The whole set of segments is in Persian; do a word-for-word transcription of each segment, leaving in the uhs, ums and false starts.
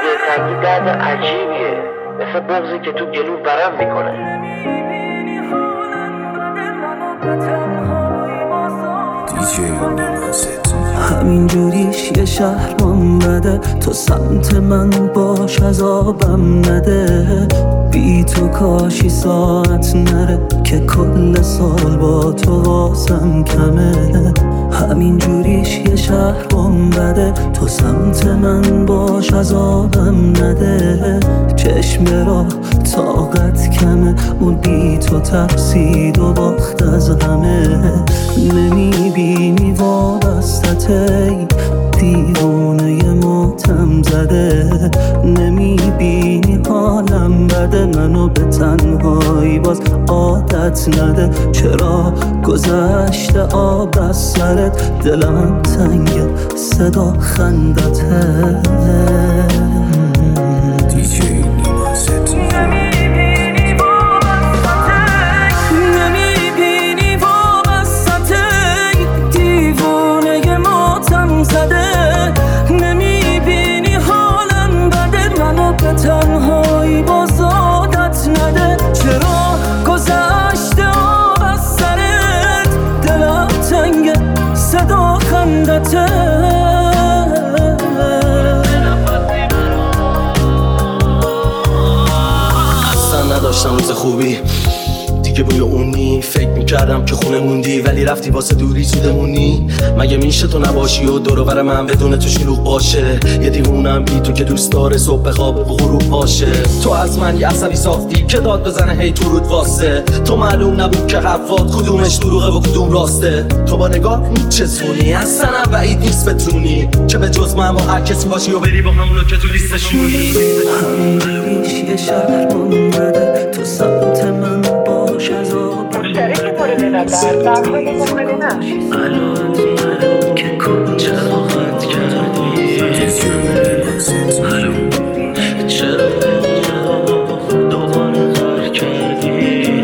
دلتنگی درد عجیبیه، مثل بغضی که تو گلو برم میکنه. همین جوریش یه شهرم بده، تو سمت من باش عذابم نده. بی تو کاشی ساعت نره که کل سال با تو واسم کمه. همین جوریش یه شهرم بده، تو سمت من باش عذابم نده. چشم را طاقت کمه، اون بی تو ترسید و باخت از همه. نمیبینی وابسته‌ای دیوونه ماتم زده، نمیبینی حالم بده، منو به تنهایی باز عادت نده. چرا گذشته آب از سرت، دلم تنگه صدا خندته. دیجی نیمازت نمیبینی وابسته، دیوونه ماتم زده. نمیبینی حالم بده، منو به تنهایی باز عادت نده. چرا گذشته آب از سرت، دلم تنگه صدا خندته. اصلا نداشتم روز خوبی دیگه، بوی اونی فکر میکردم که خونه موندی، ولی رفتی واسه دوری زودمونی. مگه میشه تو نباشی و دور و بر من بدون تو شلوغ باشه؟ یه دیوونم بی تو که دوست داره صبح خواب و غروب باشه. تو از من یه عصبی ساختی که داد بزنه هی تو رود واسه. تو معلوم نبود که حرفات کدومش دروغه و کدوم راسته. تو با نگاه میچسونی، اصلا هم بعید نیست بتونی که به جز من با هر کسی باشی و بری با همونو که تو لیستشونی. همینجوریش یه شهرم بده، تو سمت من باش عذابم. مشترک مورد نظر برهای مقابل نشی الان که کجا خواهد کردی، چرا دوباره غر کردی.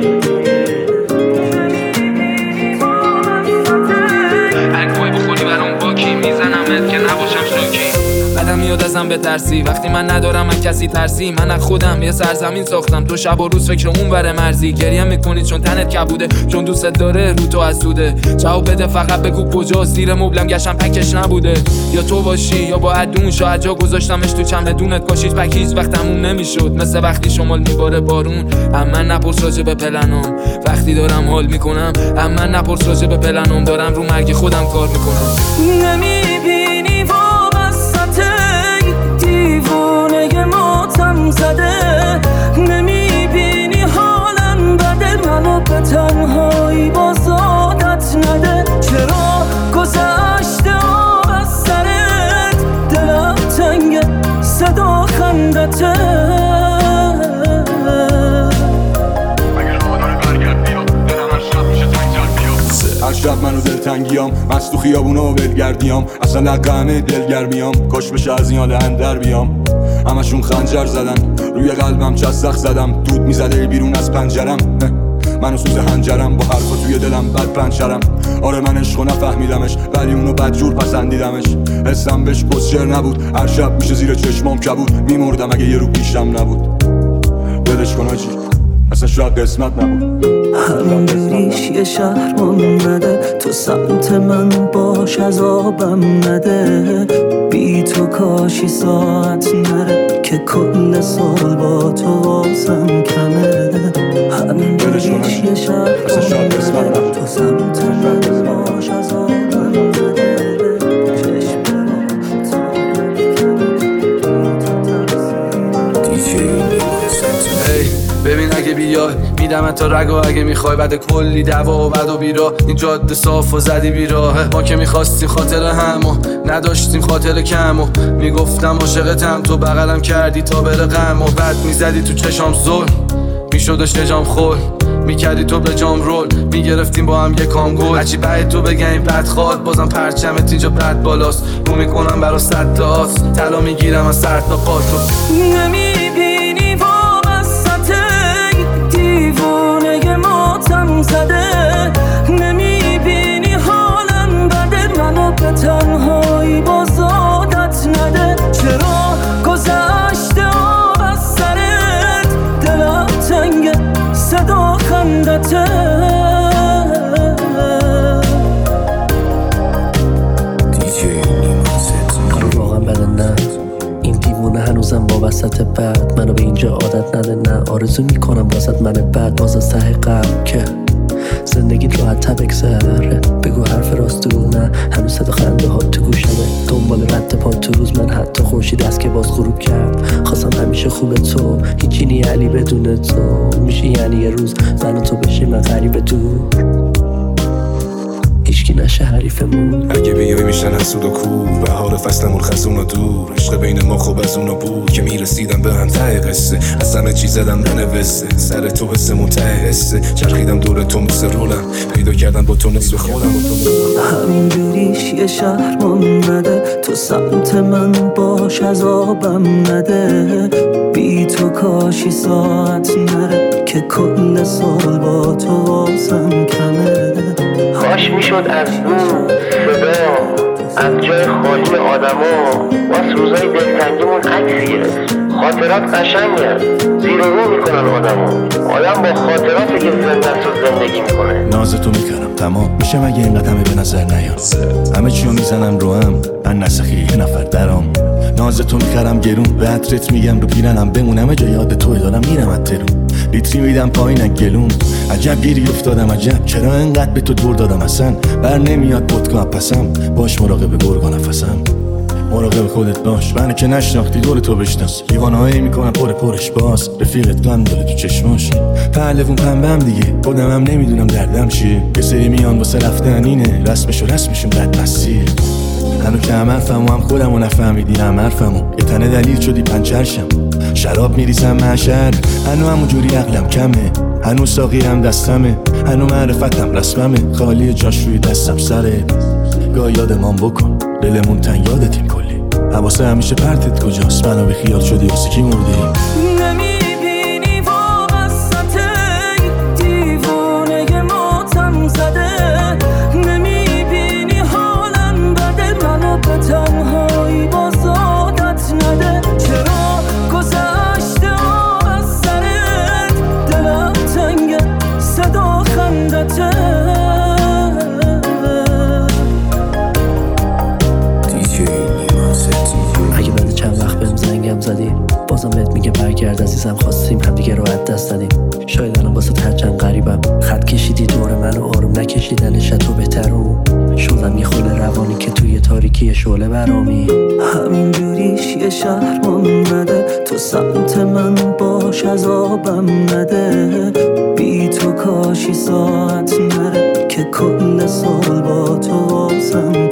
اگه بخوری برام باکی میزنمت که نباشم شوکی. بدم میاد ازم بترسی وقتی من ندارم، من کسی ترسی. من از خودم یه سرزمین ساختم، تو شب و روز فکر اون بره مرزی. گریه میکنی چون تنت کبوده، چون دوستت داره رو تو حسوده. جواب بده فقط بگو کجاست، زیر مبلم گشتم پکش نبوده. یا تو باشی یا با ادون شاید جا گذاشتمش تو چمدونت. کاشید پک هیچ وقت تموم نمیشد، مثل وقتی شمال میباره بارون. اما نپرس راجع به پلنام وقتی دارم حال میکنم، اما نپرس راجع به پلنام دارم رو مرگ خودم کار میکنم. نمیبینی وابسته، دیوونه ماتم زده. نمیبینی حالم بده، منو به تنهایی باز عادت نده. چرا گذشته آب از سرت، دلم تنگه صدا خندته. هر شب منو دلتنگیام، مست تو خیابونا و بلگردیام. اصلا نقمه دلگرمیام، کاش بشه از این حال اندر بیام. همشون خنجر زدن روی قلبم، چسخ زدم دود میزده بیرون از پنجرم. منو سوز هنجرم با حرفا توی دلم بد پنجرم. آره من عشقو نفهمیدمش، ولی اونو بدجور پسندیدمش. حسم بهش کسچر نبود، هر شب میشه زیر چشمام کبود. میمردم اگه یه رو پیشم نبود. دلش کن آجی، اصلا شاید قسمت نبود. همینجوریش یه شهرم بده، تو سمت من باش عذابم نده. بی تو کاشی ساعت نره که کل سال با تو واسم کمه. همینجوریش یه شهرم بده، تو سمت من باش عذابم نده. چشم را ببین اگه بیای میدم تا رگ و اگه میخوای بعد کلی دوا و بد و بیرا. این جاده صاف و زدی بیراه، ما که میخواستیم خاطر هم و نداشتیم خاطر کم. و میگفتم عاشقتم، تو بغلم کردی تا بره غم. و بعد میزدی تو چشام زل، میشدش نجام خول. میکردی تو به جام رول، میگرفتیم با هم یکام گل. هرچی بعد تو بگم بد خواد، بازم پرچمت اینجا بد بالاست. رو میکنم برا صد تا آس، طلا میگیرم از سر تا پا. تو نمیبینی وابسته، دیوونه ماتم زده. نمیبینی حالم بده، منو به تنهایی باز عادت نده. چرا گذشت وسط بعد منو به اینجا عادت نده، نه آرزو میکنم واسط من بعد باز از ته قلب که زندگیت راحت تا بگذره. بگو حرف راست و نه، هنوز صدا خنده ها تو گوشمه، دنبال رد پا تو روز من حتی خورشید است که باز غروب کرد. خواستم همیشه خوب تو، هیچی نی علی بدون تو میشه، یعنی یه روز من و تو بشیم من غریب دور، هیچکی نشه حریفمون. اگه بیای میشن حسود و کور، بهار فصل مرخصون و دور، عشق بین ما خوب از اونو بود که میرسیدم به هم ته قصه، از همه چی زدم ننوسته، سر تو حسمون ته حسه، چرخیدم دور تو مثل رولم، پیدا کردم با تو نصف خودم. همینجوریش یه شهر نده، تو سمت من باش عذابم نده، بی تو کاشی ساعت نره که کل سال با تو واسم کمه. کاش میشد از دور صدا از جای خالی آدما واس روزای دلتنگیمون عکس گرفت. خاطرات قشنگن، زیر و رو میکنن آدما، آدم با خاطراتی که زنده است زندگی میکنه. نازتو میکردم تمام میشه مگه اینقدر همه به نظر نیاد، همه چیو میزنم رو هم من نسخی یه نفر درام. نازتو میکردم گرون به عطرت میگم رو پیرنم بمونم، جا یاد توی دارم میرم اترون، لیتری میدم پایین گلوم. عجب گیری افتادم عجب، چرا انقدر به تو دور دادم اصلا، بر نمیاد پدکا پسم، باش مراقب گرگا نفسم، مراقب خودت باش، منو که نشناختی دور تو بشناس، دیوانهایی میکنم پر پرش باز، رفیقت غم داره تو چشماش، پهلوون پنبم دیگه خودم هم نمیدونم دردم چیه، یه سری میان واسه رفتن اینه، رسمش و رسمشون بد مسیه، هنو که هم حرفمو هم خودمو نفهمیدی هم حرفمو، یه تنه دلیل شدی پنچرشم، شراب میریزم محشر، هنو همونجوری عقلم کمه، هنو ساقیم دستمه، هنو معرفتم رسممه، خالی جاش روی دستم سره، گاه یادمان بکن دلمون تنگ یادتیم کلی، حواسه همیشه پرتت کجاست، منو به خیال شدی واسه کی مردی. نمیبینی وابسته دیوانه ماتم زده، نمیبینی حالم بده، منو به تنهایی باز عادت نده، چرا گذشته آب از سرت، دلم تنگه صدا خندته. اگه بعد چند وقت بهم زنگم زدی بازم بهت میگه برگرد عزیزم، خواستیم همدیگه رو از دست دادیم، شاید الان واسه هرچند غریبم، خط کشیدی دور منو آروم نکشیدنش تو بهترون، شدم یه خل روانی که توی تاریکی شعله برامی. همینجوریش یه شهر نده، تو سمت من باش عذابم نده، بی تو کاشی ساعت نره که کل سال با تو واسم